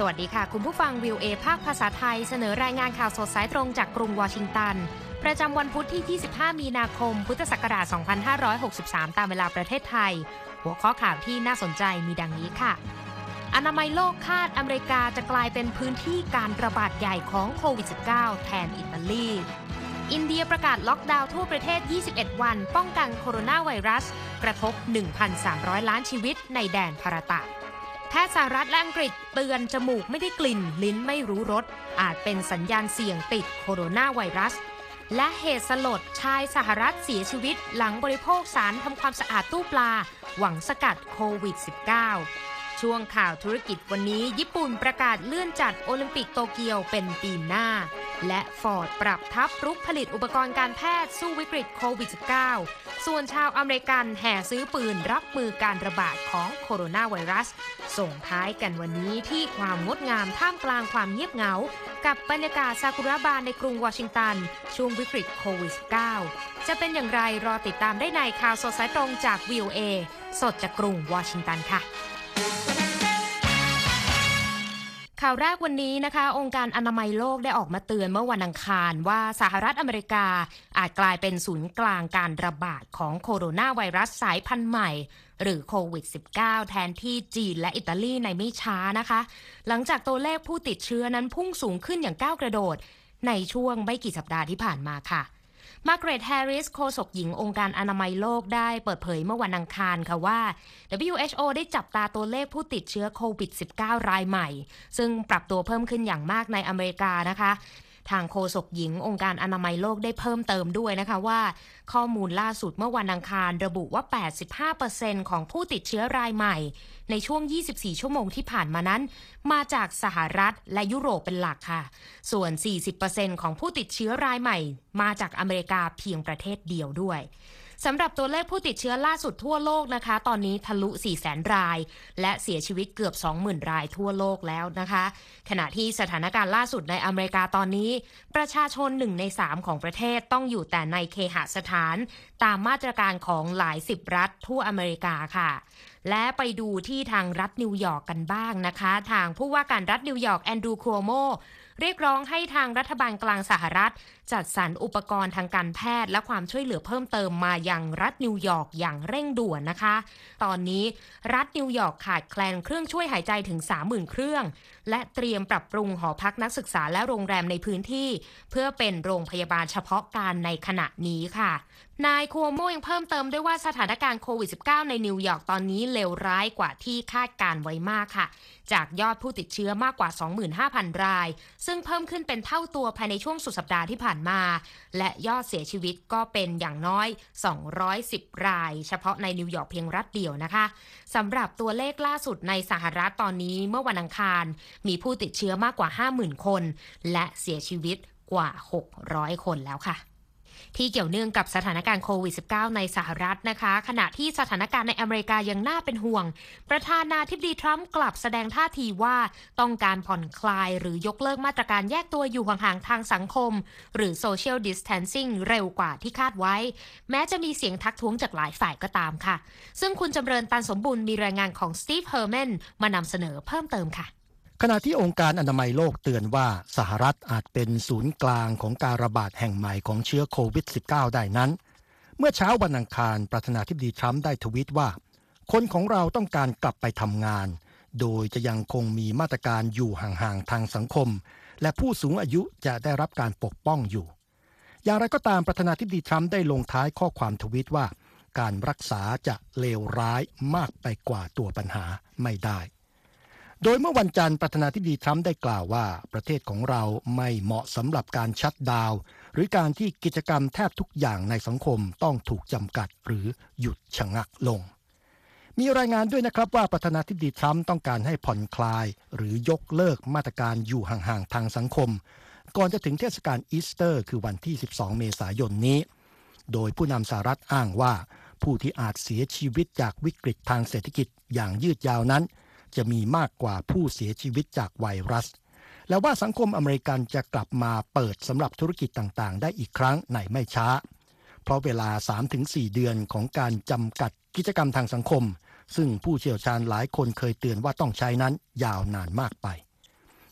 วัสดีค่ะคุณผู้ฟัง VOA ภาคภาษาไทยเสนอรายงานข่าวสดสายตรงจากกรุงวอชิงตันประจำวันพุธที่ 25 มีนาคม พุทธศักราช 2563 ตามเวลาประเทศไทยหัวข้อข่าวที่น่าสนใจมีดังนี้ค่ะอนามัยโลกคาดอเมริกาจะกลายเป็นพื้นที่การระบาดใหญ่ของโควิด -19 แทนอิตาลีอินเดียประกาศล็อกดาวน์ทั่วประเทศ 21 วันป้องกันโคโรนาไวรัสกระทบ 1,300 ล้านชีวิตในแดนภารตะแพทย์สหรัฐและอังกฤษเตือนจมูกไม่ได้กลิ่นลิ้นไม่รู้รสอาจเป็นสัญญาณเสี่ยงติดโคโรนาไวรัสและเหตุสลดชายสหรัฐเสียชีวิตหลังบริโภคสารทำความสะอาดตู้ปลาหวังสกัดโควิด -19 ช่วงข่าวธุรกิจวันนี้ญี่ปุ่นประกาศเลื่อนจัดโอลิมปิกโตเกียวเป็นปีหน้าและฟอร์ดปรับทัพรุกผลิตอุปกรณ์การแพทย์สู้วิกฤตโควิด -19 ส่วนชาวอเมริกันแห่ซื้อปืนรับมือการระบาดของโคโรนาไวรัสส่งท้ายกันวันนี้ที่ความงดงามท่ามกลางความเงียบเหงากับบรรยากาศซากุระบานในกรุงวอชิงตันช่วงวิกฤตโควิด -19 จะเป็นอย่างไรรอติดตามได้ในข่าวสดสายตรงจาก VOA สดจากกรุงวอชิงตันค่ะข่าวแรกวันนี้นะคะองค์การอนามัยโลกได้ออกมาเตือนเมื่อวันอังคารว่าสหรัฐอเมริกาอาจกลายเป็นศูนย์กลางการระบาดของโคโรนาไวรัสสายพันธุ์ใหม่หรือโควิด -19 แทนที่จีนและอิตาลีในไม่ช้านะคะหลังจากตัวเลขผู้ติดเชื้อนั้นพุ่งสูงขึ้นอย่างก้าวกระโดดในช่วงไม่กี่สัปดาห์ที่ผ่านมาค่ะมาร์เกรต แฮร์ริสโฆษกหญิงองค์การอนามัยโลกได้เปิดเผยเมื่อวันอังคารค่ะว่า WHO ได้จับตาตัวเลขผู้ติดเชื้อโควิด -19 รายใหม่ซึ่งปรับตัวเพิ่มขึ้นอย่างมากในอเมริกานะคะทางโฆษกหญิงองค์การอนามัยโลกได้เพิ่มเติมด้วยนะคะว่าข้อมูลล่าสุดเมื่อวันอังคารระบุว่า 85% ของผู้ติดเชื้อรายใหม่ในช่วง 24 ชั่วโมงที่ผ่านมานั้นมาจากสหรัฐและยุโรปเป็นหลักค่ะส่วน 40% ของผู้ติดเชื้อรายใหม่มาจากอเมริกาเพียงประเทศเดียวด้วยสำหรับตัวเลขผู้ติดเชื้อล่าสุดทั่วโลกนะคะตอนนี้ทะลุ 400,000 รายและเสียชีวิตเกือบ 20,000 รายทั่วโลกแล้วนะคะขณะที่สถานการณ์ล่าสุดในอเมริกาตอนนี้ประชาชน1 ใน 3ของประเทศต้องอยู่แต่ในเคหสถานตามมาตรการของหลาย10รัฐทั่วอเมริกาค่ะและไปดูที่ทางรัฐนิวยอร์กกันบ้างนะคะทางผู้ว่าการรัฐนิวยอร์กแอนดรูว์ คัวโมเรียกร้องให้ทางรัฐบาลกลางสหรัฐจัดสรรอุปกรณ์ทางการแพทย์และความช่วยเหลือเพิ่มเติมมายังรัฐนิวยอร์กอย่างเร่งด่วนนะคะตอนนี้รัฐนิวยอร์กขาดแคลนเครื่องช่วยหายใจถึง 30,000 เครื่องและเตรียมปรับปรุงหอพักนักศึกษาและโรงแรมในพื้นที่เพื่อเป็นโรงพยาบาลเฉพาะการในขณะนี้ค่ะนายคัวโมยังเพิ่มเติมด้วยว่าสถานการณ์โควิด -19 ในนิวยอร์กตอนนี้เลวร้ายกว่าที่คาดการไว้มากค่ะจากยอดผู้ติดเชื้อมากกว่า 25,000 รายซึ่งเพิ่มขึ้นเป็นเท่าตัวภายในช่วงสุดสัปดาห์ที่ผ่านมาและยอดเสียชีวิตก็เป็นอย่างน้อย210รายเฉพาะในนิวยอร์กเพียงรัฐเดียวนะคะสำหรับตัวเลขล่าสุดในสหรัฐตอนนี้เมื่อวันอังคารมีผู้ติดเชื้อมากกว่า 50,000 คนและเสียชีวิตกว่า600คนแล้วค่ะที่เกี่ยวเนื่องกับสถานการณ์โควิด -19 ในสหรัฐนะคะขณะที่สถานการณ์ในอเมริกายังน่าเป็นห่วงประธานาธิบดีทรัมป์กลับแสดงท่าทีว่าต้องการผ่อนคลายหรือยกเลิกมาตรการแยกตัวอยู่ห่างๆทางสังคมหรือ social distancing เร็วกว่าที่คาดไว้แม้จะมีเสียงทักท้วงจากหลายฝ่ายก็ตามค่ะซึ่งคุณจำเริญตันสมบูรณ์มีรายงานของสตีฟ เฮอร์แมนมานำเสนอเพิ่มเติมค่ะขณะที่องค์การอนามัยโลกเตือนว่าสหรัฐอาจเป็นศูนย์กลางของการระบาดแห่งใหม่ของเชื้อโควิด -19 ได้นั้นเมื่อเช้าวันอังคารประธานาธิบดีทรัมป์ได้ทวีตว่าคนของเราต้องการกลับไปทำงานโดยจะยังคงมีมาตรการอยู่ห่างๆทางสังคมและผู้สูงอายุจะได้รับการปกป้องอยู่อย่างไรก็ตามประธานาธิบดีทรัมป์ได้ลงท้ายข้อความทวีตว่าการรักษาจะเลวร้ายมากไปกว่าตัวปัญหาไม่ได้โดยเมื่อวันจันทร์ประธานาธิบดีทรัมป์ได้กล่าวว่าประเทศของเราไม่เหมาะสำหรับการชัตดาวน์หรือการที่กิจกรรมแทบทุกอย่างในสังคมต้องถูกจำกัดหรือหยุดชะงักลงมีรายงานด้วยนะครับว่าประธานาธิบดีทรัมป์ต้องการให้ผ่อนคลายหรือยกเลิกมาตรการอยู่ห่างๆทางสังคมก่อนจะถึงเทศกาลอีสเตอร์คือวันที่12เมษายนนี้โดยผู้นำสหรัฐอ้างว่าผู้ที่อาจเสียชีวิตจากวิกฤตทางเศรษฐกิจอย่างยืดยาวนั้นจะมีมากกว่าผู้เสียชีวิตจากไวรัสและว่าสังคมอเมริกันจะกลับมาเปิดสำหรับธุรกิจต่างๆได้อีกครั้งในไม่ช้าเพราะเวลา 3-4 เดือนของการจำกัดกิจกรรมทางสังคมซึ่งผู้เชี่ยวชาญหลายคนเคยเตือนว่าต้องใช้นั้นยาวนานมากไป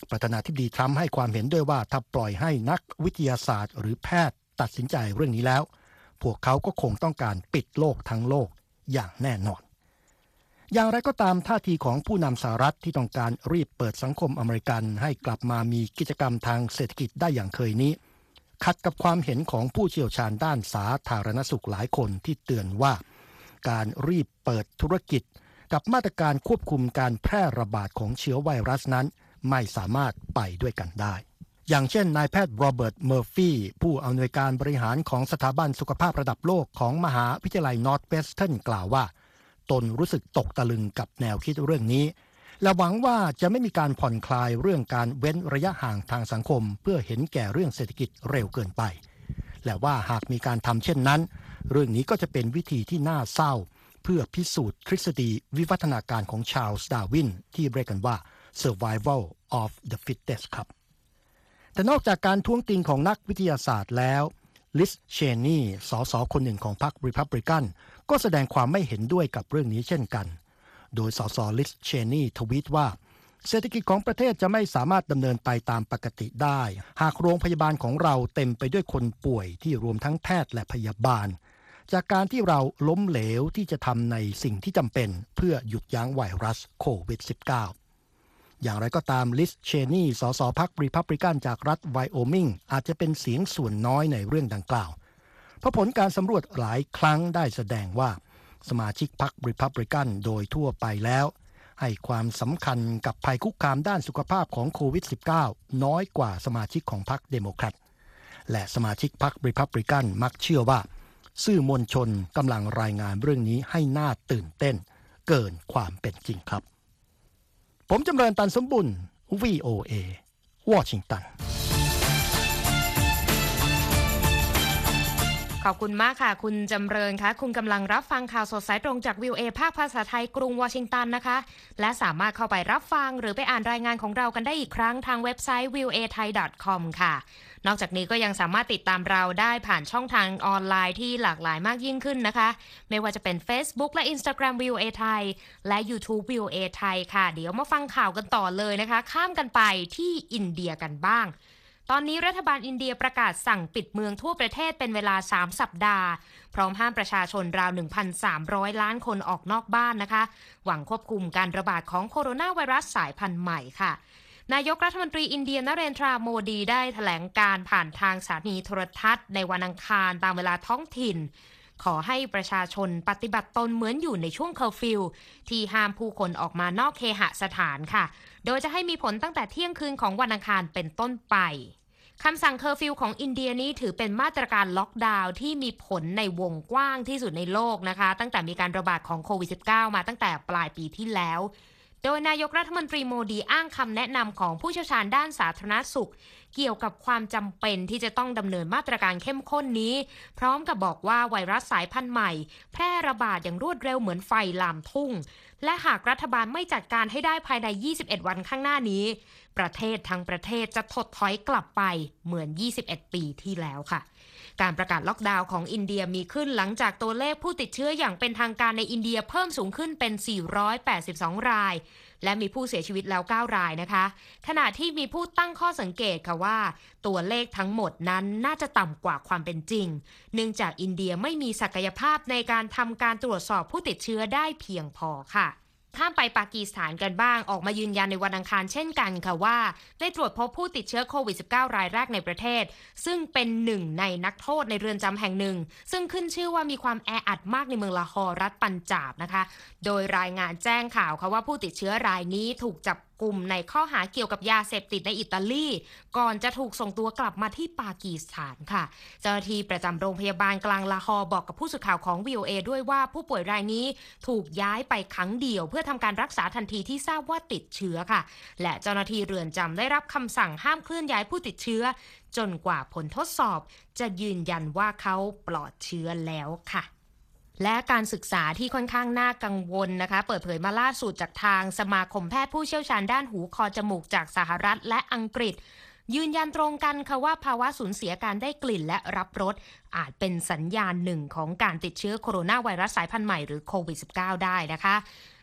ประธานาธิบดีทรัมป์ให้ความเห็นด้วยว่าถ้าปล่อยให้นักวิทยาศาสตร์หรือแพทย์ตัดสินใจเรื่องนี้แล้วพวกเขาก็คงต้องการปิดโลกทั้งโลกอย่างแน่นอนอย่างไรก็ตามท่าทีของผู้นำสหรัฐที่ต้องการรีบเปิดสังคมอเมริกันให้กลับมามีกิจกรรมทางเศรษฐกิจได้อย่างเคยนี้ขัดกับความเห็นของผู้เชี่ยวชาญด้านสาธารณสุขหลายคนที่เตือนว่าการรีบเปิดธุรกิจกับมาตรการควบคุมการแพร่ระบาดของเชื้อไวรัสนั้นไม่สามารถไปด้วยกันได้อย่างเช่นนายแพทย์โรเบิร์ตเมอร์ฟี่ผู้อำนวยการบริหารของสถาบันสุขภาพระดับโลกของมหาวิทยาลัยนอร์ทเวสเทิร์นกล่าวว่าตนรู้สึกตกตะลึงกับแนวคิดเรื่องนี้และหวังว่าจะไม่มีการผ่อนคลายเรื่องการเว้นระยะห่างทางสังคมเพื่อเห็นแก่เรื่องเศรษฐกิจเร็วเกินไปและว่าหากมีการทำเช่นนั้นเรื่องนี้ก็จะเป็นวิธีที่น่าเศร้าเพื่อพิสูจน์ทฤษฎีวิวัฒนาการของชาร์ลส์ดาร์วินที่เรียกกันว่า survival of the fittest ครับแต่นอกจากการท้วงติงของนักวิทยาศาสตร์แล้วลิซเชนนีสสคนหนึ่งของพรรครีพับลิกันก็แสดงความไม่เห็นด้วยกับเรื่องนี้เช่นกันโดยสสลิซเชนนีทวีตว่าเศรษฐกิจของประเทศจะไม่สามารถดำเนินไปตามปกติได้หากโรงพยาบาลของเราเต็มไปด้วยคนป่วยที่รวมทั้งแพทย์และพยาบาลจากการที่เราล้มเหลวที่จะทำในสิ่งที่จำเป็นเพื่อหยุดยั้งไวรัสโควิด -19 อย่างไรก็ตามลิซเชนีสสพรรครีพับลิกันจากรัฐไวโอมิงอาจจะเป็นเสียงส่วนน้อยในเรื่องดังกล่าวเพราะผลการสำรวจหลายครั้งได้แสดงว่าสมาชิกพรรครีพับลิกันโดยทั่วไปแล้วให้ความสำคัญกับภัยคุกคามด้านสุขภาพของโควิด -19 น้อยกว่าสมาชิกของพรรคเดโมแครตและสมาชิกพรรครีพับลิกันมักเชื่อว่าสื่อมวลชนกำลังรายงานเรื่องนี้ให้น่าตื่นเต้นเกินความเป็นจริงครับผมจำเริญตันสมบุญ VOA วอชิงตันขอบคุณมากค่ะคุณจำเริญคะคุณกำลังรับฟังข่าวสดสายตรงจาก VOA ภาคภาษาไทยกรุงวอชิงตันนะคะและสามารถเข้าไปรับฟังหรือไปอ่านรายงานของเรากันได้อีกครั้งทางเว็บไซต์ voathai.com ค่ะนอกจากนี้ก็ยังสามารถติดตามเราได้ผ่านช่องทางออนไลน์ที่หลากหลายมากยิ่งขึ้นนะคะไม่ว่าจะเป็น Facebook และ Instagram VOA Thai และ YouTube VOA Thai ค่ะเดี๋ยวมาฟังข่าวกันต่อเลยนะคะข้ามกันไปที่อินเดียกันบ้างตอนนี้รัฐบาลอินเดียประกาศสั่งปิดเมืองทั่วประเทศเป็นเวลา3สัปดาห์พร้อมห้ามประชาชนราว 1,300 ล้านคนออกนอกบ้านนะคะหวังควบคุมการระบาดของโคโรนาไวรัสสายพันธุ์ใหม่ค่ะนายกรัฐมนตรีอินเดียนเรนทราโมดีได้แถลงการผ่านทางสถานีโทรทัศน์ในวันอังคารตามเวลาท้องถิ่นขอให้ประชาชนปฏิบัติตนเหมือนอยู่ในช่วงเคอร์ฟิวที่ห้ามผู้คนออกมานอกเคหสถานค่ะโดยจะให้มีผลตั้งแต่เที่ยงคืนของวันอังคารเป็นต้นไปคำสั่งเคอร์ฟิวของอินเดียนี้ถือเป็นมาตรการล็อกดาวน์ที่มีผลในวงกว้างที่สุดในโลกนะคะตั้งแต่มีการระบาดของโควิด -19 มาตั้งแต่ปลายปีที่แล้วโดยนายกรัฐมนตรีโมดีอ้างคำแนะนำของผู้เชี่ยวชาญด้านสาธารณสุขเกี่ยวกับความจำเป็นที่จะต้องดำเนินมาตรการเข้มข้นนี้พร้อมกับบอกว่าไวรัสสายพันธุ์ใหม่แพร่ระบาดอย่างรวดเร็วเหมือนไฟลามทุ่งและหากรัฐบาลไม่จัดการให้ได้ภายใน21วันข้างหน้านี้ประเทศทั้งประเทศจะถดถอยกลับไปเหมือน21ปีที่แล้วค่ะการประกาศล็อกดาวน์ของอินเดียมีขึ้นหลังจากตัวเลขผู้ติดเชื้ออย่างเป็นทางการในอินเดียเพิ่มสูงขึ้นเป็น482รายและมีผู้เสียชีวิตแล้ว9รายนะคะขณะที่มีผู้ตั้งข้อสังเกตค่ะว่าตัวเลขทั้งหมดนั้นน่าจะต่ำกว่าความเป็นจริงเนื่องจากอินเดียไม่มีศักยภาพในการทำการตรวจสอบผู้ติดเชื้อได้เพียงพอค่ะข้ามไปปากีสถานกันบ้างออกมายืนยันในวันอังคารเช่นกันค่ะว่าได้ตรวจพบผู้ติดเชื้อโควิด -19 รายแรกในประเทศซึ่งเป็นหนึ่งในนักโทษในเรือนจำแห่งหนึ่งซึ่งขึ้นชื่อว่ามีความแออัดมากในเมืองลาฮอร์รัฐปัญจาบนะคะโดยรายงานแจ้งข่าวค่ะว่าผู้ติดเชื้อรายนี้ถูกจับกลุ่มในข้อหาเกี่ยวกับยาเสพติดในอิตาลีก่อนจะถูกส่งตัวกลับมาที่ปากีสถานค่ะเจ้าหน้าที่ประจำโรงพยาบาลกลางลาฮอร์บอกกับผู้สื่อข่าวของ VOA ด้วยว่าผู้ป่วยรายนี้ถูกย้ายไปครั้งเดียวเพื่อทำการรักษาทันทีที่ทราบว่าติดเชื้อค่ะและเจ้าหน้าที่เรือนจำได้รับคำสั่งห้ามเคลื่อนย้ายผู้ติดเชื้อจนกว่าผลทดสอบจะยืนยันว่าเขาปลอดเชื้อแล้วค่ะและการศึกษาที่ค่อนข้างน่ากังวลนะคะเปิดเผยมาล่าสุดจากทางสมาคมแพทย์ผู้เชี่ยวชาญด้านหูคอจมูกจากสหรัฐและอังกฤษยืนยันตรงกันค่ะว่าภาวะสูญเสียการได้กลิ่นและรับรสอาจเป็นสัญญาณหนึ่งของการติดเชื้อโคโรนาไวรัสสายพันธุ์ใหม่หรือโควิด -19 ได้นะคะ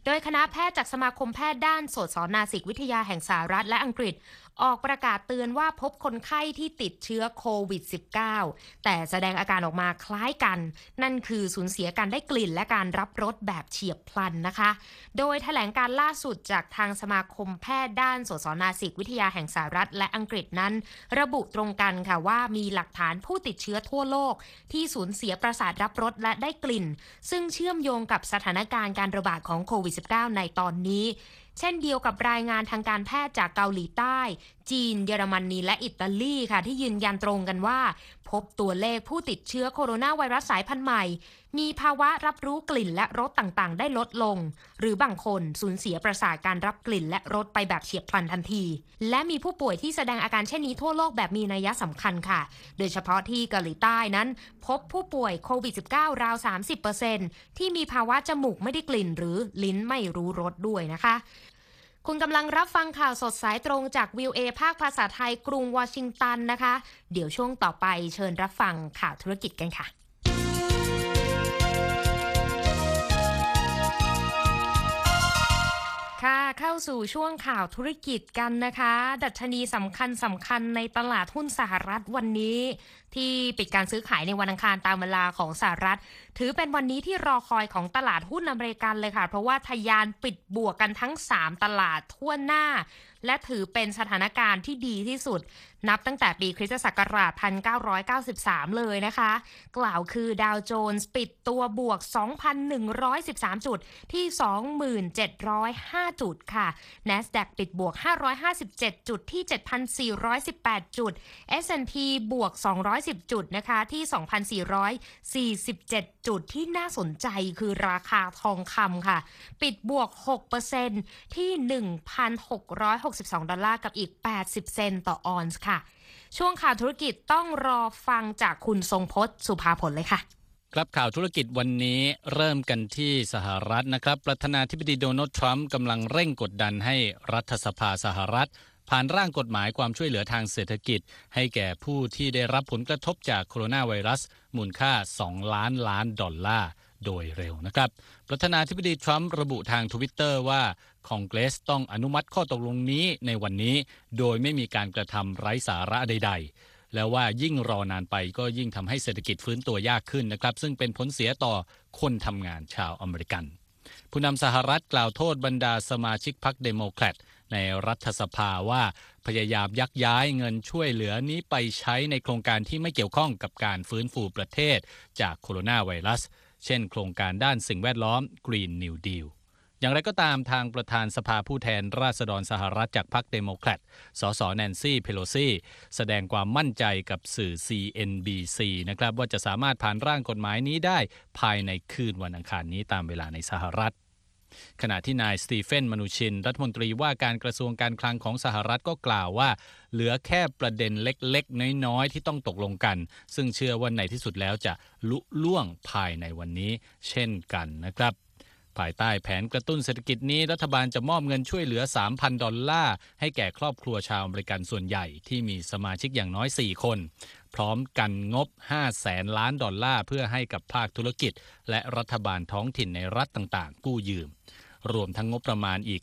โดยคณะแพทย์จากสมาคมแพทย์ด้านโสตศนาสิกวิทยาแห่งสหรัฐและอังกฤษออกประกาศเตือนว่าพบคนไข้ที่ติดเชื้อโควิด -19 แต่แสดงอาการออกมาคล้ายกันนั่นคือสูญเสียการได้กลิ่นและการรับรสแบบเฉียบพลันนะคะโดยแถลงการล่าสุดจากทางสมาคมแพทย์ด้านโสตศนาสิกวิทยาแห่งสหรัฐและอังกฤษนั้นระบุตรงกันค่ะว่ามีหลักฐานผู้ติดเชื้อทั่วโลกที่สูญเสียประสาทรับรสและได้กลิ่นซึ่งเชื่อมโยงกับสถานการณ์การระบาดของโควิด -19 ในตอนนี้เช่นเดียวกับรายงานทางการแพทย์จากเกาหลีใต้จีนเยอรมนีและอิตาลีค่ะที่ยืนยันตรงกันว่าพบตัวเลขผู้ติดเชื้อโคโรนาไวรัสสายพันธุ์ใหม่มีภาวะรับรู้กลิ่นและรสต่างๆได้ลดลงหรือบางคนสูญเสียประสาทการรับกลิ่นและรสไปแบบเฉียบพลันทันทีและมีผู้ป่วยที่แสดงอาการเช่นนี้ทั่วโลกแบบมีนัยสำคัญค่ะโดยเฉพาะที่เกาหลีใต้นั้นพบผู้ป่วยโควิด -19 ราว 30% ที่มีภาวะจมูกไม่ได้กลิ่นหรือลิ้นไม่รู้รสด้วยนะคะคุณกำลังรับฟังข่าวสดสายตรงจากวิวเอภาคภาษาไทยกรุงวอชิงตันนะคะเดี๋ยวช่วงต่อไปเชิญรับฟังข่าวธุรกิจกันค่ะเข้าสู่ช่วงข่าวธุรกิจกันนะคะดัชนีสำคัญในตลาดหุ้นสหรัฐวันนี้ที่ปิดการซื้อขายในวันอังคารตามเวลาของสหรัฐถือเป็นวันนี้ที่รอคอยของตลาดหุ้นอเมริกันเลยค่ะเพราะว่าทะยานปิดบวกกันทั้ง3ตลาดทั่วหน้าและถือเป็นสถานการณ์ที่ดีที่สุดนับตั้งแต่ปีคริสตศักราช 1993 เลยนะคะกล่าวคือดาวโจนส์ปิดตัวบวก 2,113 จุดที่ 27,005 จุดค่ะ NASDAQ ปิดบวก 557 จุดที่ 7,418 จุด S&P บวก 210 จุดนะคะที่ 2,447 จุดที่น่าสนใจคือราคาทองคำค่ะปิดบวก 6% ที่ 1,662 ดอลลาร์กับอีก80 เซนต์ต่อออนซ์ค่ะช่วงข่าวธุรกิจต้องรอฟังจากคุณทรงพจน์สุภาผลเลยค่ะครับข่าวธุรกิจวันนี้เริ่มกันที่สหรัฐนะครับประธานาธิบดีโดนัลด์ทรัมป์กำลังเร่งกดดันให้รัฐสภาสหรัฐผ่านร่างกฎหมายความช่วยเหลือทางเศรษฐกิจให้แก่ผู้ที่ได้รับผลกระทบจากโคโรนาไวรัสมูลค่า2 ล้านล้านดอลลาร์โดยเร็วนะครับประธานาธิบดีทรัมป์ระบุทาง Twitter ว่าคองเกรสต้องอนุมัติข้อตกลงนี้ในวันนี้โดยไม่มีการกระทำไร้สาระใดๆแล้วว่ายิ่งรอนานไปก็ยิ่งทำให้เศรษฐกิจฟื้นตัวยากขึ้นนะครับซึ่งเป็นผลเสียต่อคนทำงานชาวอเมริกันผู้นำสหรัฐกล่าวโทษบรรดาสมาชิกพรรคเดโมแครตในรัฐสภาว่าพยายามยักย้ายเงินช่วยเหลือนี้ไปใช้ในโครงการที่ไม่เกี่ยวข้องกับการฟื้นฟูประเทศจากโคโรนาไวรัสเช่นโครงการด้านสิ่งแวดล้อม Green New Deal อย่างไรก็ตามทางประธานสภาผู้แทนราษฎรสหรัฐจากพรรคเดโมแครตสสแนนซี่เพโลซีแสดงความมั่นใจกับสื่อ CNBC นะครับว่าจะสามารถผ่านร่างกฎหมายนี้ได้ภายในคืนวันอังคารนี้ตามเวลาในสหรัฐขณะที่นายสตีเฟนมนูชินรัฐมนตรีว่าการกระทรวงการคลังของสหรัฐก็กล่าวว่าเหลือแค่ประเด็นเล็กๆน้อยๆที่ต้องตกลงกันซึ่งเชื่อว่าในที่สุดแล้วจะลุล่วงภายในวันนี้เช่นกันนะครับภายใต้แผนกระตุ้นเศรษฐกิจนี้รัฐบาลจะมอบเงินช่วยเหลือ 3,000 ดอลลาร์ให้แก่ครอบครัวชาวอเมริกันส่วนใหญ่ที่มีสมาชิกอย่างน้อย4คนพร้อมกันงบ 500,000 ล้านดอลลาร์เพื่อให้กับภาคธุรกิจและรัฐบาลท้องถิ่นในรัฐต่างๆกู้ยืมรวมทั้งงบประมาณอีก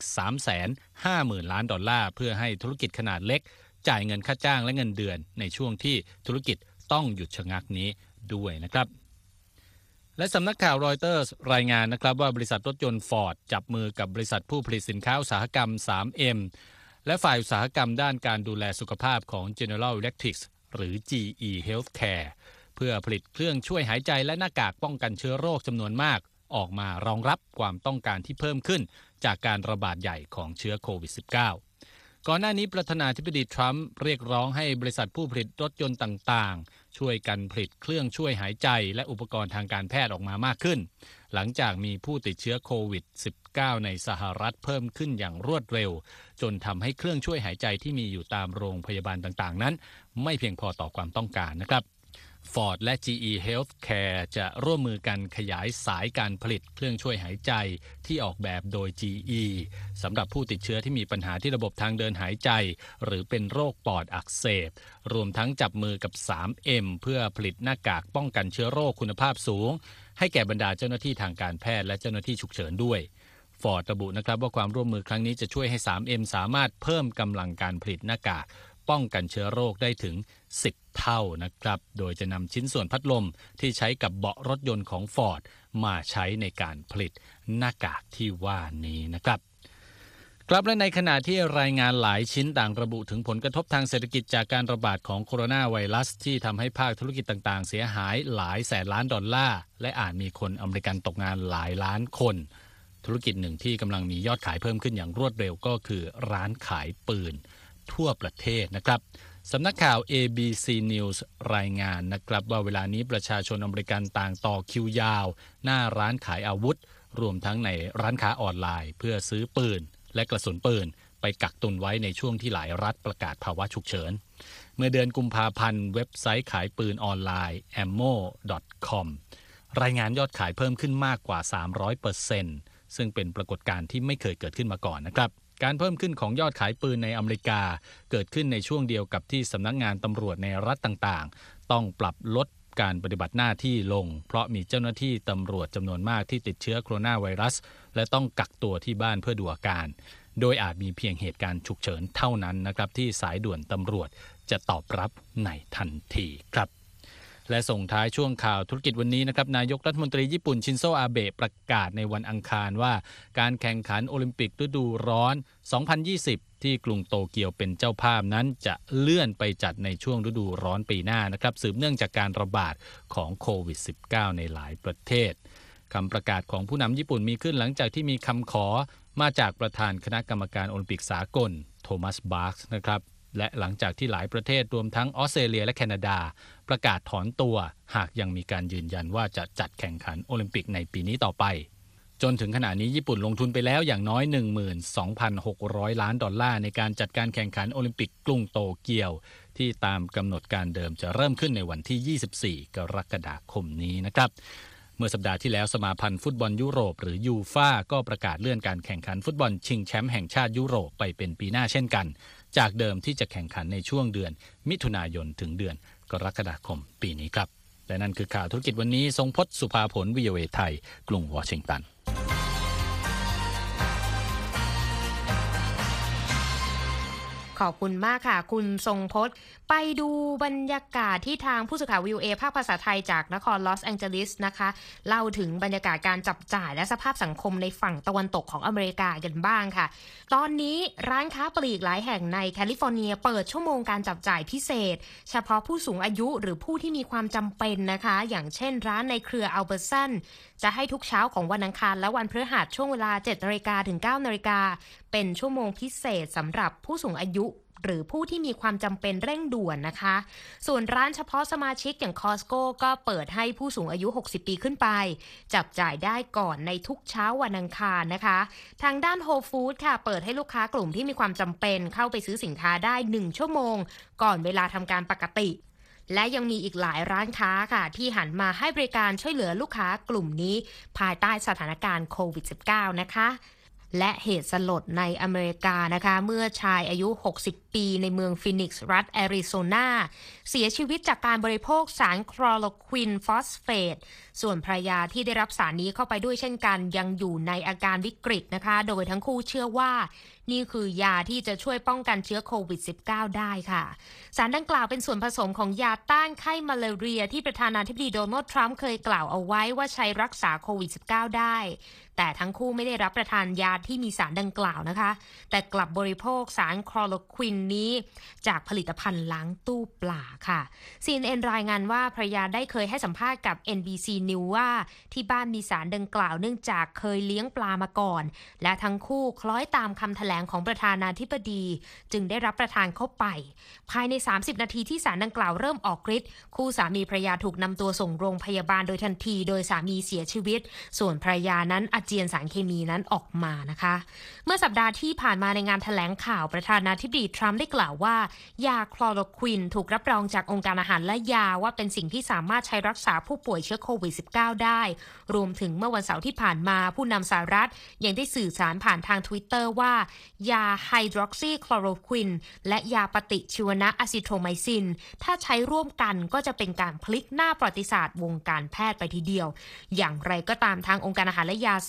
350,000 ล้านดอลลาร์เพื่อให้ธุรกิจขนาดเล็กจ่ายเงินค่าจ้างและเงินเดือนในช่วงที่ธุรกิจต้องหยุดชะงักนี้ด้วยนะครับและสำนักข่าวรอยเตอร์สรายงานนะครับว่าบริษัทรถยนต์ฟอร์ดจับมือกับบริษัทผู้ผลิตสินค้าอุตสาหกรรม 3M และฝ่ายอุตสาหกรรมด้านการดูแลสุขภาพของ General Electric หรือ GE Healthcare เพื่อผลิตเครื่องช่วยหายใจและหน้ากากป้องกันเชื้อโรคจำนวนมากออกมารองรับความต้องการที่เพิ่มขึ้นจากการระบาดใหญ่ของเชื้อโควิด -19 ก่อนหน้านี้ประธานาธิบดีทรัมป์เรียกร้องให้บริษัทผู้ผลิตรถยนต์ต่างๆช่วยกันผลิตเครื่องช่วยหายใจและอุปกรณ์ทางการแพทย์ออกมามากขึ้นหลังจากมีผู้ติดเชื้อโควิด -19 ในสหรัฐเพิ่มขึ้นอย่างรวดเร็วจนทำให้เครื่องช่วยหายใจที่มีอยู่ตามโรงพยาบาลต่างๆนั้นไม่เพียงพอต่อความต้องการนะครับFord และ GE Healthcare จะร่วมมือกันขยายสายการผลิตเครื่องช่วยหายใจที่ออกแบบโดย GE สำหรับผู้ติดเชื้อที่มีปัญหาที่ระบบทางเดินหายใจหรือเป็นโรคปอดอักเสบรวมทั้งจับมือกับ 3M เพื่อผลิตหน้ากากป้องกันเชื้อโรคคุณภาพสูงให้แก่บรรดาเจ้าหน้าที่ทางการแพทย์และเจ้าหน้าที่ฉุกเฉินด้วย Ford ระบุนะครับว่าความร่วมมือครั้งนี้จะช่วยให้ 3M สามารถเพิ่มกำลังการผลิตหน้ากากป้องกันเชื้อโรคได้ถึง10 เท่านะครับโดยจะนำชิ้นส่วนพัดลมที่ใช้กับเบาะรถยนต์ของ Ford มาใช้ในการผลิตหน้ากากที่ว่านี้นะครับครับและในขณะที่รายงานหลายชิ้นต่างระบุถึงผลกระทบทางเศรษฐกิจจากการระบาดของโคโรนาไวรัสที่ทำให้ภาคธุรกิจต่างๆเสียหายหลายแสนล้านดอลลาร์และอาจมีคนอเมริกันตกงานหลายล้านคนธุรกิจหนึ่งที่กำลังมียอดขายเพิ่มขึ้นอย่างรวดเร็วก็คือร้านขายปืนทั่วประเทศนะครับสำนักข่าว ABC News รายงานนะครับว่าเวลานี้ประชาชนอเมริกันต่างต่อคิวยาวหน้าร้านขายอาวุธรวมทั้งในร้านค้าออนไลน์เพื่อซื้อปืนและกระสุนปืนไปกักตุนไว้ในช่วงที่หลายรัฐประกาศภาวะฉุกเฉินเมื่อเดือนกุมภาพันธ์เว็บไซต์ขายปืนออนไลน์ ammo.com รายงานยอดขายเพิ่มขึ้นมากกว่า 300%ซึ่งเป็นปรากฏการณ์ที่ไม่เคยเกิดขึ้นมาก่อนนะครับการเพิ่มขึ้นของยอดขายปืนในอเมริกาเกิดขึ้นในช่วงเดียวกับที่สำนักงานตำรวจในรัฐต่างๆต้องปรับลดการปฏิบัติหน้าที่ลงเพราะมีเจ้าหน้าที่ตำรวจจำนวนมากที่ติดเชื้อโคโรนาไวรัสและต้องกักตัวที่บ้านเพื่อดูอาการโดยอาจมีเพียงเหตุการณ์ฉุกเฉินเท่านั้นนะครับที่สายด่วนตำรวจจะตอบรับในทันทีครับและส่งท้ายช่วงข่าวธุรกิจวันนี้นะครับนายกรัฐมนตรีญี่ปุ่นชินโซอาเบะประกาศในวันอังคารว่าการแข่งขันโอลิมปิกฤดูร้อน 2020 ที่กรุงโตเกียวเป็นเจ้าภาพนั้นจะเลื่อนไปจัดในช่วงฤดูร้อนปีหน้านะครับสืบเนื่องจากการระบาดของโควิด -19 ในหลายประเทศคำประกาศของผู้นำญี่ปุ่นมีขึ้นหลังจากที่มีคำขอมาจากประธานคณะกรรมการโอลิมปิกสากลโทมัสบาร์กส์นะครับและหลังจากที่หลายประเทศรวมทั้งออสเตรเลียและแคนาดาประกาศถอนตัวหากยังมีการยืนยันว่าจะจัดแข่งขันโอลิมปิกในปีนี้ต่อไปจนถึงขณะนี้ญี่ปุ่นลงทุนไปแล้วอย่างน้อย 12,600 ล้านดอลลาร์ในการจัดการแข่งขันโอลิมปิกกรุงโตเกียวที่ตามกำหนดการเดิมจะเริ่มขึ้นในวันที่ 24 กรกฎาคมนี้นะครับเมื่อสัปดาห์ที่แล้วสมาพันธ์ฟุตบอลยุโรปหรือยูฟ่าก็ประกาศเลื่อนการแข่งขันฟุตบอลชิงแชมป์แห่งชาติยุโรปไปเป็นปีหน้าเช่นกันจากเดิมที่จะแข่งขันในช่วงเดือนมิถุนายนถึงเดือนกรกฎาคมปีนี้ครับและนั่นคือข่าวธุรกิจวันนี้ทรงพจน์สุภาผล VOA ไทยกรุงวอชิงตันขอบคุณมากค่ะคุณทรงพจน์ไปดูบรรยากาศที่ทางผู้สื่อข่าว VOA ภาคภาษาไทยจากนครลอสแองเจลิสนะคะเล่าถึงบรรยากาศการจับจ่ายและสภาพสังคมในฝั่งตะวันตกของอเมริกากันบ้างค่ะตอนนี้ร้านค้าปลีกหลายแห่งในแคลิฟอร์เนียเปิดชั่วโมงการจับจ่ายพิเศษเฉพาะผู้สูงอายุหรือผู้ที่มีความจำเป็นนะคะอย่างเช่นร้านในเครืออัลเบอร์สันจะให้ทุกเช้าของวันอังคารและวันพฤหัสช่วงเวลา 7:00 นถึง 9:00 นเป็นชั่วโมงพิเศษสำหรับผู้สูงอายุหรือผู้ที่มีความจำเป็นเร่งด่วนนะคะส่วนร้านเฉพาะสมาชิกอย่าง Costco ก็เปิดให้ผู้สูงอายุ60ปีขึ้นไปจับจ่ายได้ก่อนในทุกเช้าวันอังคารนะคะทางด้าน Whole Foods ค่ะเปิดให้ลูกค้ากลุ่มที่มีความจำเป็นเข้าไปซื้อสินค้าได้1ชั่วโมงก่อนเวลาทำการปกติและยังมีอีกหลายร้านค้าค่ะที่หันมาให้บริการช่วยเหลือลูกค้ากลุ่มนี้ภายใต้สถานการณ์โควิด -19 นะคะและเหตุสลดในอเมริกานะคะเมื่อชายอายุ60ปีในเมืองฟินิกซ์รัฐแอริโซนาเสียชีวิตจากการบริโภคสารคลอโรควินฟอสเฟตส่วนภรรยาที่ได้รับสารนี้เข้าไปด้วยเช่นกันยังอยู่ในอาการวิกฤตนะคะโดยทั้งคู่เชื่อว่านี่คือยาที่จะช่วยป้องกันเชื้อโควิด -19 ได้ค่ะสารดังกล่าวเป็นส่วนผสมของยาต้านไข้มาลาเรียที่ประธานาธิบดีโดนัลด์ทรัมป์เคยกล่าวเอาไว้ว่าใช้รักษาโควิด -19 ได้แต่ทั้งคู่ไม่ได้รับประทานยาที่มีสารดังกล่าวนะคะแต่กลับบริโภคสารคลอโรควินนี้จากผลิตภัณฑ์ล้างตู้ปลาค่ะ CNN รายงานว่าภรรยาได้เคยให้สัมภาษณ์กับ NBC News ว่าที่บ้านมีสารดังกล่าวเนื่องจากเคยเลี้ยงปลามาก่อนและทั้งคู่คล้อยตามคำแถลงของประธานาธิบดีจึงได้รับประทานเข้าไปภายใน30นาทีที่สารดังกล่าวเริ่มออกฤทธิ์คู่สามีภรรยาถูกนำตัวส่งโรงพยาบาลโดยทันทีโดยสามีเสียชีวิตส่วนภรรยานั้นอาเจียนสารเคมีนั้นออกมานะคะเมื่อสัปดาห์ที่ผ่านมาในงานแถลงข่าวประธานาธิบดีทรัมป์ได้กล่าวว่ายาคลอโรควินถูกรับรองจากองค์การอาหารและยาว่าเป็นสิ่งที่สามารถใช้รักษาผู้ป่วยเชื้อโควิด -19 ได้รวมถึงเมื่อวันเสาร์ที่ผ่านมาผู้นำสหรัฐยังได้สื่อสารผ่านทาง Twitter ว่ายาไฮดรอกซีคลอโรควินและยาปฏิชีวนะอะซิโทรไมซินถ้าใช้ร่วมกันก็จะเป็นการพลิกหน้าประวัติศาสตร์วงการแพทย์ไปทีเดียวอย่างไรก็ตามทางองค์การอาหารและยา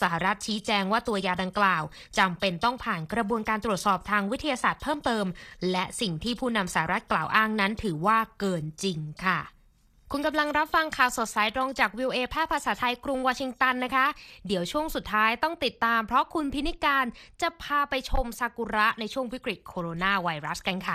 สหรัฐชี้แจงว่าตัวยาดังกล่าวจำเป็นต้องผ่านกระบวนการตรวจสอบทางวิทยาศาสตร์เพิ่มเติมและสิ่งที่ผู้นำสหรัฐกล่าวอ้างนั้นถือว่าเกินจริงค่ะคุณกำลังรับฟังข่าวสดสายตรงจากวิวเอภาคภาษาไทยกรุงวอชิงตันนะคะเดี๋ยวช่วงสุดท้ายต้องติดตามเพราะคุณพินิการจะพาไปชมซากุระในช่วงวิกฤตโคโรนาไวรัสกันค่ะ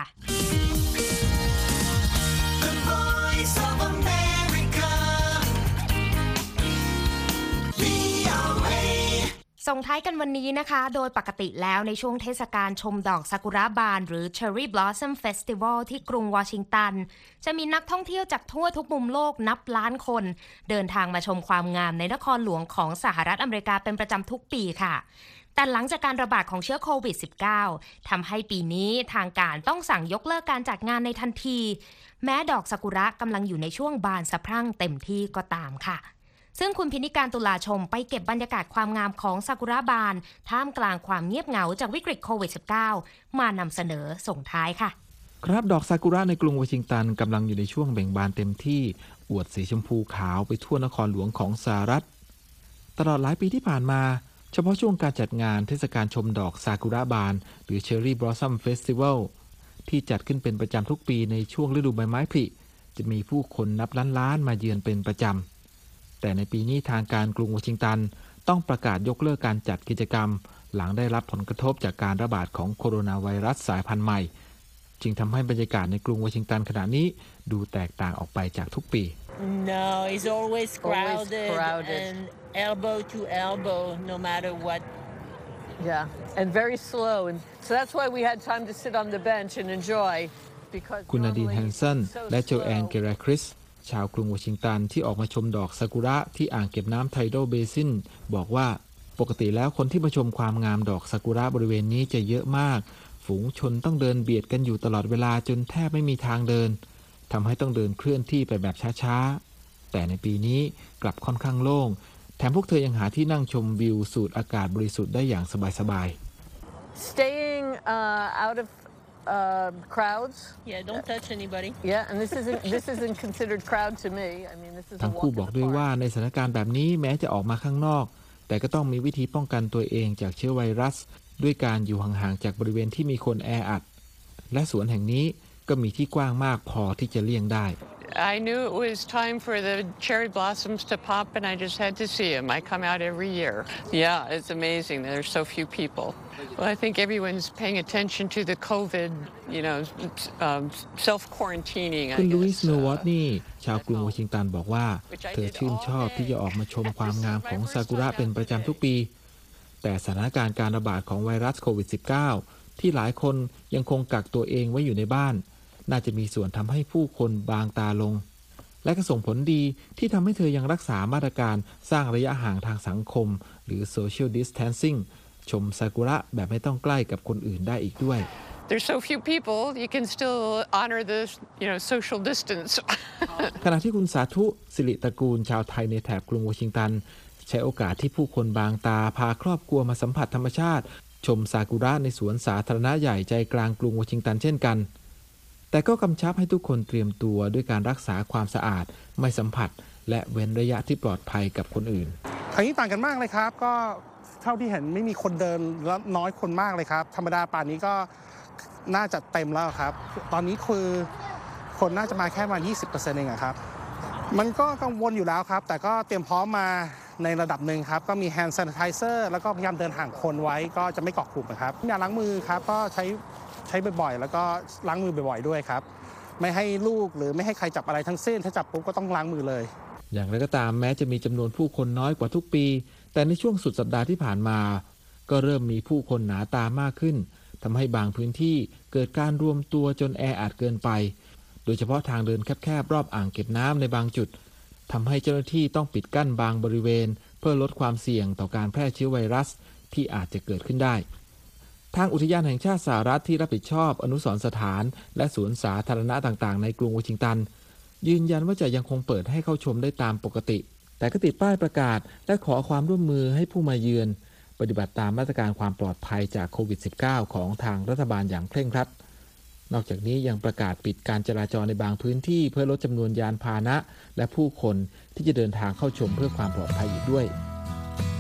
ส่งท้ายกันวันนี้นะคะโดยปกติแล้วในช่วงเทศกาลชมดอกซากุระบานหรือ Cherry Blossom Festival ที่กรุงวอชิงตันจะมีนักท่องเที่ยวจากทั่วทุกมุมโลกนับล้านคนเดินทางมาชมความงามในนครหลวงของสหรัฐอเมริกาเป็นประจำทุกปีค่ะแต่หลังจากการระบาดของเชื้อโควิด -19 ทำให้ปีนี้ทางการต้องสั่งยกเลิกการจัดงานในทันทีแม้ดอกซากุระกำลังอยู่ในช่วงบานสะพรั่งเต็มที่ก็ตามค่ะซึ่งคุณพินิการตุลาชมไปเก็บบรรยากาศความงามของซากุระบานท่ามกลางความเงียบเหงาจากวิกฤตโควิด -19 มานำเสนอส่งท้ายค่ะครับดอกซากุระในกรุงวอชิงตันกำลังอยู่ในช่วงเบ่งบานเต็มที่อวดสีชมพูขาวไปทั่วนครหลวงของสหรัฐตลอดหลายปีที่ผ่านมาเฉพาะช่วงการจัดงานเทศกาลชมดอกซากุระบานหรือ Cherry Blossom Festival ที่จัดขึ้นเป็นประจำทุกปีในช่วงฤดูใบไม้ผลิจะมีผู้คนนับล้านๆมาเยือนเป็นประจำแต่ในปีนี้ทางการกรุงวอชิงตันต้องประกาศยกเลิกการจัดกิจกรรมหลังได้รับผลกระทบจากการระบาดของโคโรนาไวรัสสายพันธุ์ใหม่จึงทำให้บรรยากาศในกรุงวอชิงตันขณะนี้ดูแตกต่างออกไปจากทุกปี No, it's always crowded and elbow to elbow, no matter what. Yeah, and very slow, and so that's why we had time to sit on the bench and enjoy. คุณนาดีน แฮนสันและโจแอน เกราคริสชาวกรุงวอชิงตันที่ออกมาชมดอกซากุระที่อ่างเก็บน้ำไทโดเบซินบอกว่าปกติแล้วคนที่มาชมความงามดอกซากุระบริเวณนี้จะเยอะมากฝูงชนต้องเดินเบียดกันอยู่ตลอดเวลาจนแทบไม่มีทางเดินทำให้ต้องเดินเคลื่อนที่ไปแบบช้าๆแต่ในปีนี้กลับค่อนข้างโล่งแถมพวกเธอยังหาที่นั่งชมวิวสูดอากาศบริสุทธิ์ได้อย่างสบายๆ Staying out of crowds. Yeah, don't touch anybody. Yeah, and this isn't considered crowd to me. I mean, this is. ทั้งคู่บอกด้วยว่าในสถานการณ์แบบนี้แม้จะออกมาข้างนอกแต่ก็ต้องมีวิธีป้องกันตัวเองจากเชื้อไวรัสด้วยการอยู่ห่างๆจากบริเวณที่มีคนแออัดและสวนแห่งนี้ก็มีที่กว้างมากพอที่จะเลี่ยงได้ I knew it was time for the cherry blossoms to pop, and I just had to see them. I come out every year. Yeah, it's amazing. There's so few people. Well, I think everyone's paying attention to the COVID, self-quarantining. คุณลุยส์ โนวอตนี่ชาวกรุงวอชิงตันบอกว่าเธอชื่นชอบที่จะออกมาชมความงามของซากุระเป็นประจำทุกปีแต่สถานการณ์การระบาดของไวรัสโควิด -19 ที่หลายคนยังคงกักตัวเองไว้อยู่ในบ้านน่าจะมีส่วนทำให้ผู้คนบางตาลงและก็ส่งผลดีที่ทำให้เธอยังรักษามาตรการสร้างระยะห่างทางสังคมหรือ social distancing ชมซากุระแบบไม่ต้องใกล้กับคนอื่นได้อีกด้วย There's so few people, you can still honor the, social distance. ขณะที่คุณสาธุสิริตระกูลชาวไทยในแถบกรุงวอชิงตันใช้โอกาสที่ผู้คนบางตาพาครอบครัวมาสัมผัสธรรมชาติชมซากุระในสวนสาธารณะใหญ่ใจกลางกรุงวอชิงตันเช่นกันแต่ก็กำชับให้ทุกคนเตรียมตัวด้วยการรักษาความสะอาดไม่สัมผัสและเว้นระยะที่ปลอดภัยกับคนอื่นอันนี้ต่างกันมากเลยครับก็เท่าที่เห็นไม่มีคนเดินและน้อยคนมากเลยครับธรรมดาป่านนี้ก็น่าจะเต็มแล้วครับตอนนี้คือคนน่าจะมาแค่ประมาณ 20% เองครับมันก็กังวลอยู่แล้วครับแต่ก็เตรียมพร้อมมาในระดับหนึ่งครับก็มี hand sanitizer แล้วก็พยายามเดินห่างคนไว้ก็จะไม่เกาะกลุ่มครับยาล้างมือครับก็ใช้บ่อยๆแล้วก็ล้างมือบ่อยๆด้วยครับไม่ให้ลูกหรือไม่ให้ใครจับอะไรทั้งสิ้นถ้าจับปุ๊บก็ต้องล้างมือเลยอย่างไรก็ตามแม้จะมีจำนวนผู้คนน้อยกว่าทุกปีแต่ในช่วงสุดสัปดาห์ที่ผ่านมาก็เริ่มมีผู้คนหนาตามากขึ้นทำให้บางพื้นที่เกิดการรวมตัวจนแออัดเกินไปโดยเฉพาะทางเดินแคบๆรอบอ่างเก็บน้ำในบางจุดทำให้เจ้าหน้าที่ต้องปิดกั้นบางบริเวณเพื่อลดความเสี่ยงต่อการแพร่เชื้อไวรัสที่อาจจะเกิดขึ้นได้ทางอุทยานแห่งชาติสหรัฐที่รับผิดชอบอนุสรณ์สถานและสวนสาธารณะต่างๆในกรุงวอชิงตันยืนยันว่าจะยังคงเปิดให้เข้าชมได้ตามปกติแต่ก็ติดป้ายประกาศและขอความร่วมมือให้ผู้มาเยือนปฏิบัติตามมาตรการความปลอดภัยจากโควิด -19 ของทางรัฐบาลอย่างเคร่งครัดนอกจากนี้ยังประกาศปิดการจราจรในบางพื้นที่เพื่อลดจำนวนยานพาหนะและผู้คนที่จะเดินทางเข้าชมเพื่อความปลอดภัยอีกด้วย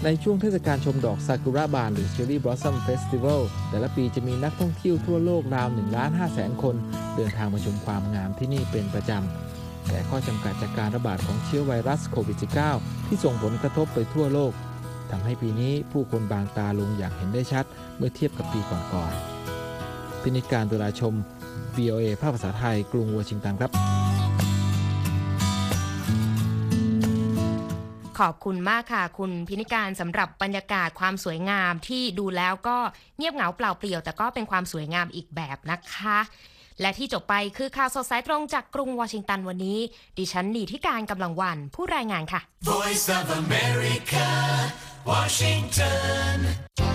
ในช่วงเทศกาลชมดอกซากุระบานหรือ Cherry Blossom Festival แต่ละปีจะมีนักท่องเที่ยวทั่วโลกราว 1,500,000 คนเดินทางมาชมความงามที่นี่เป็นประจำแต่ข้อจำกัดจากการระบาดของเชื้อไวรัสโควิด -19 ที่ส่งผลกระทบไปทั่วโลกทำให้ปีนี้ผู้คนบางตาลงอย่างเห็นได้ชัดเมื่อเทียบกับปีก่อนๆพินิจการตุลาชม VOA ภาคภาษาไทยกรุงวอชิงตันครับขอบคุณมากค่ะคุณพินิการสำหรับบรรยากาศความสวยงามที่ดูแล้วก็เงียบเหงาเปล่าเปลี่ยวแต่ก็เป็นความสวยงามอีกแบบนะคะและที่จบไปคือข่าวสดสายตรงจากกรุงวอชิงตันวันนี้ดิฉันนีธิการกำลังวันผู้รายงานค่ะ Voice of America Washington